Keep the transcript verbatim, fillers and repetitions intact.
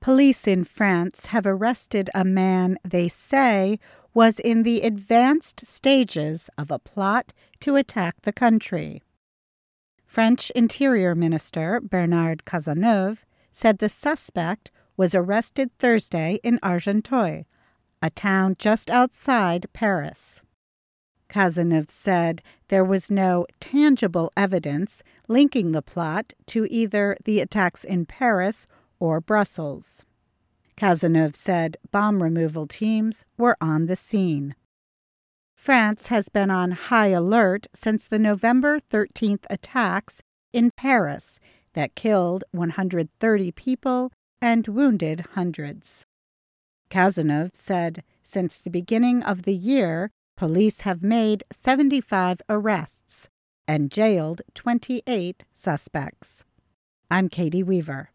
Police in France have arrested a man they say was in the advanced stages of a plot to attack the country. French Interior Minister Bernard Cazeneuve said the suspect was arrested Thursday in Argenteuil, a town just outside Paris. Cazeneuve said there was no tangible evidence linking the plot to either the attacks in Paris or Brussels. Cazeneuve said bomb removal teams were on the scene. France has been on high alert since the November thirteenth attacks in Paris that killed one hundred thirty people and wounded hundreds. Cazeneuve said since the beginning of the year, police have made seventy-five arrests and jailed twenty-eight suspects. I'm Katie Weaver.